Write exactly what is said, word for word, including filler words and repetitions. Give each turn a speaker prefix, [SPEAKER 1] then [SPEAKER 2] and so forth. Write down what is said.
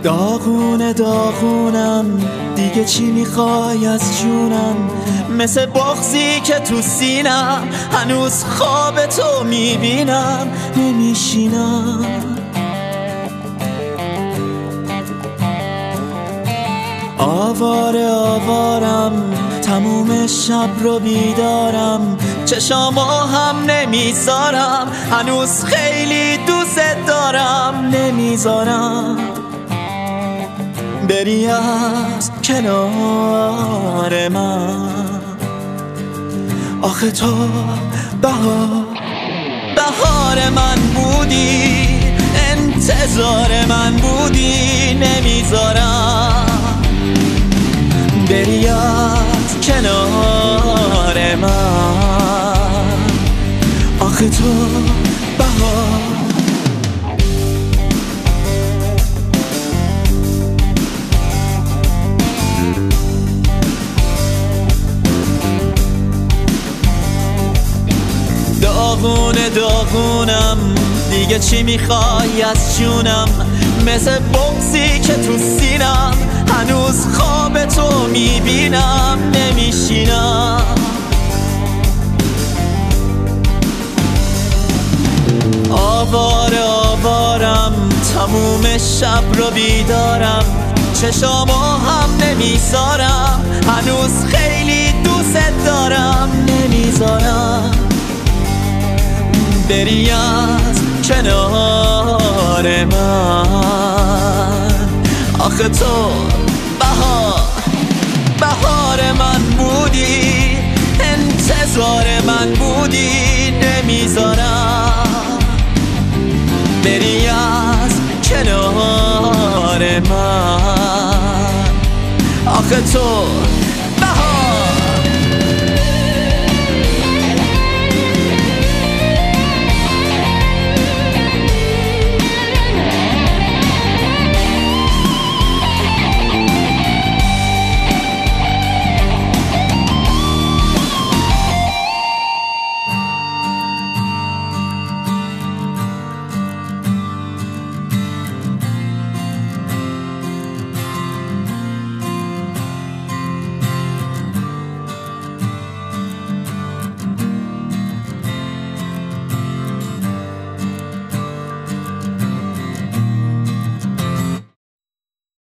[SPEAKER 1] داغونه داغونم دیگه چی میخوای از جونم، مثل بغضی که تو سینم هنوز خواب تو میبینم نمیشینم. آواره آوارم تموم شب رو بیدارم، چشامو هم نمیذارم هنوز خیلی دوست دارم نمیذارم بری از کنار من. آخه تو بهار بهار من بودی، انتظار من بودی نمیذارم بری از کنار من. آخه تو بهار داغونه داغونم دیگه چی میخوای از جونم، مثل بغضی که تو سینم هنوز خواب تو میبینم نمیشینم. آواره آوارم تموم شب رو بیدارم، چشامو هم نمیذارم هنوز خیلی دوست دارم نمیذارم بری از کنار من. آخه تو بهار بهار من بودی، انتظار من بودی نمیذارم بری از کنار من. آخه تو